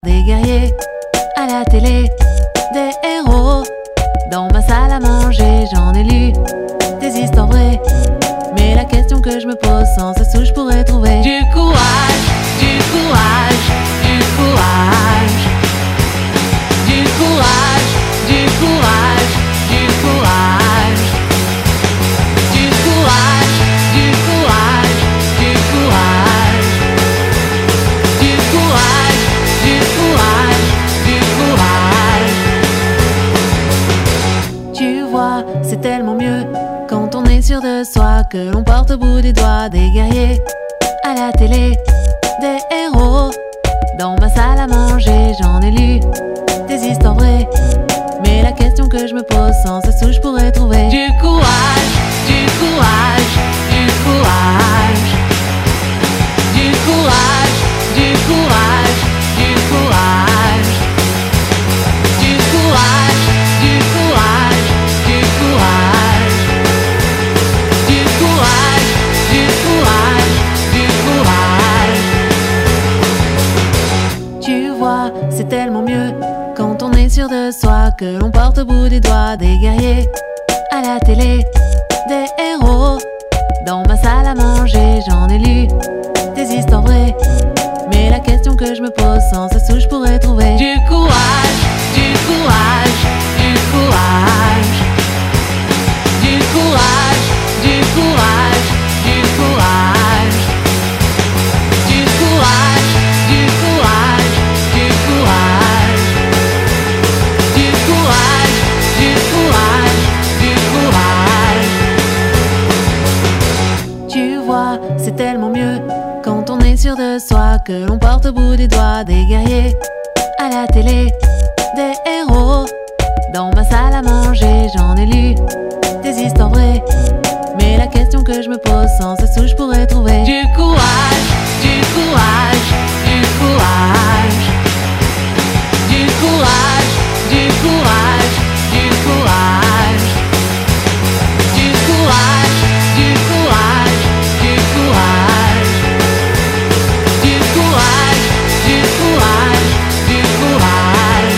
Des guerriers à la télé, des héros. Dans ma salle à manger, j'en ai lu des histoires vraies. Mais la question que je me pose, sans ce sou, je pourrais trouver du courage, du courage, du courage, du courage, du courage, du courage, du courage, du courage, du courage, du courage, du courage, du courage. Tu vois, c'est tellement mieux quand on est sûr de soi, que l'on porte au bout des doigts des guerriers à la télé, des héros. Dans ma salle à manger, j'en ai lu des histoires vraies. Mais la question que je me pose, sans ce sou, je pourrais trouver du courage, du courage, du courage, du courage, du courage, du courage, du courage, du courage, du courage, du courage, du courage, du courage. Tu vois, c'est tellement mieux quand on est sûr de soi, que l'on porte au bout des doigts des guerriers à la télé, des héros. Dans ma salle à manger, j'en ai lu des histoires vraies. Mais la question que je me pose, sans ce sou, je pourrais trouver du courage, du courage, du courage, du courage, du courage, du courage, du courage, du courage, du courage, du courage, du courage, du courage. Tu vois, c'est tellement mieux quand on est sûr de soi, que l'on porte au bout des doigts des guerriers à la télé, des héros. Dans ma salle à manger, j'en ai lu des histoires vraies. Mais la question que je me pose, sans ce sou, je pourrais trouver du courage, du courage, du courage, du courage, du courage, du courage, du courage, du courage, du courage, du courage, du courage, du courage.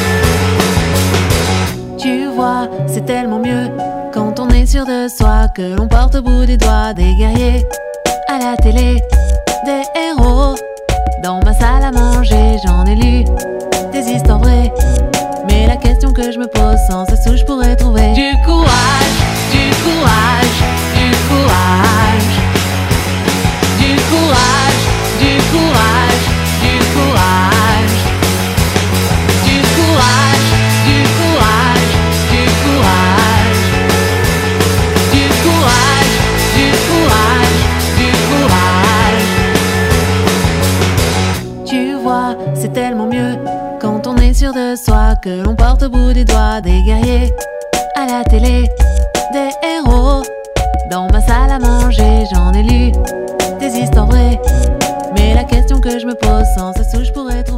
Tu vois, c'est tellement mieux quand on est sûr de soi, que l'on porte au bout des doigts des guerriers à la télé, des héros. Dans ma salle à manger, j'en ai lu des histoires vraies. Mais la question que je me pose, sans ce sou, je pourrais trouver du courage, du courage, du courage, du courage, du courage, du courage, du courage, du courage, du courage, du courage, du courage, du courage. Tu vois, c'est tellement mieux quand on est sûr de soi, que l'on porte au bout des doigts des guerriers à la télé, des héros. Dans ma salle à manger, j'en ai lu des histoires vraies. Mais la question que je me pose, sans ce sou, je pourrais trouver